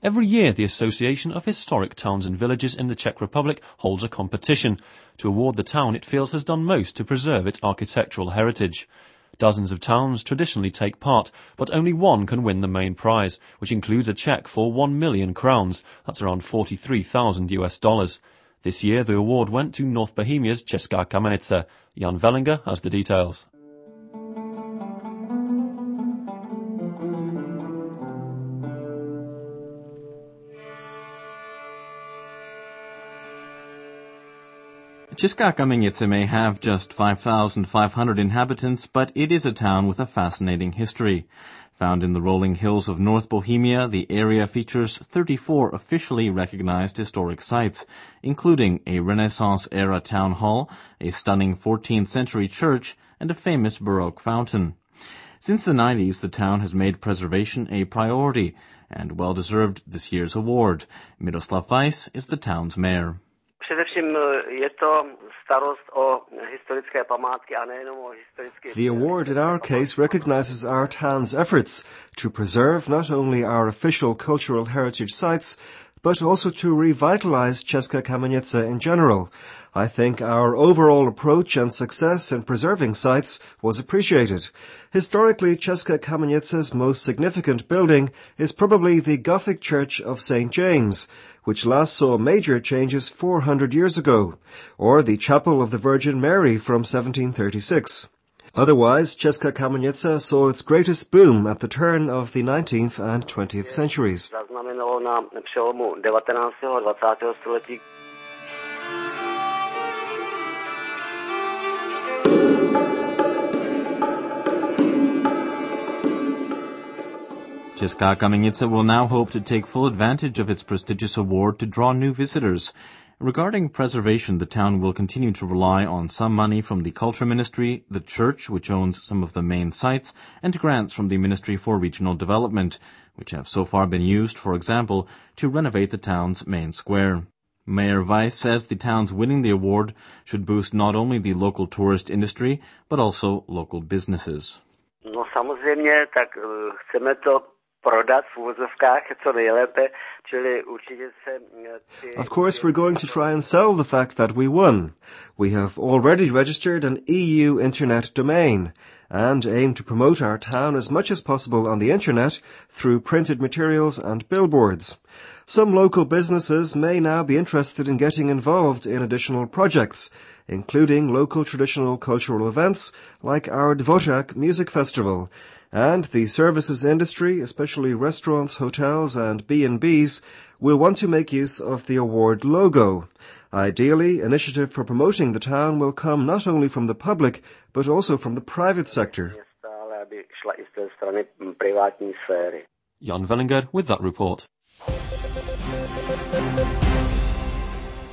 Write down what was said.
Every year, the Association of Historic Towns and Villages in the Czech Republic holds a competition to award the town it feels has done most to preserve its architectural heritage. Dozens of towns traditionally take part, but only one can win the main prize, which includes a cheque for 1 million crowns, that's around $43,000. This year, the award went to North Bohemia's Česká Kamenice. Jan Vellinger has the details. Česká Kamenice may have just 5,500 inhabitants, but it is a town with a fascinating history. Found in the rolling hills of North Bohemia, the area features 34 officially recognized historic sites, including a Renaissance-era town hall, a stunning 14th century church, and a famous Baroque fountain. Since the 90s, the town has made preservation a priority, and well-deserved this year's award. Miroslav Weiss is the town's mayor. The award in our case recognizes our town's efforts to preserve not only our official cultural heritage sites, but also to revitalize Česká Kamenice in general. I think our overall approach and success in preserving sites was appreciated. Historically, Česká Kamenice's most significant building is probably the Gothic Church of St. James, which last saw major changes 400 years ago, or the Chapel of the Virgin Mary from 1736. Otherwise, Česká Kamenice saw its greatest boom at the turn of the 19th and 20th centuries. Česká Kamenice will now hope to take full advantage of its prestigious award to draw new visitors. Regarding preservation, the town will continue to rely on some money from the Culture Ministry, the church, which owns some of the main sites, and grants from the Ministry for Regional Development, which have so far been used, for example, to renovate the town's main square. Mayor Weiss says the town's winning the award should boost not only the local tourist industry, but also local businesses. No samozřejmě, tak chceme to prodat v uvozovkách co nejlépe, čili určitě se... Of course, we're going to try and sell the fact that we won. We have already registered an EU internet domain and aim to promote our town as much as possible on the internet through printed materials and billboards. Some local businesses may now be interested in getting involved in additional projects, including local traditional cultural events like our Dvořák Music Festival, and the services industry, especially restaurants, hotels and B&Bs, will want to make use of the award logo. Ideally, initiative for promoting the town will come not only from the public, but also from the private sector. Jan Vellinger with that report.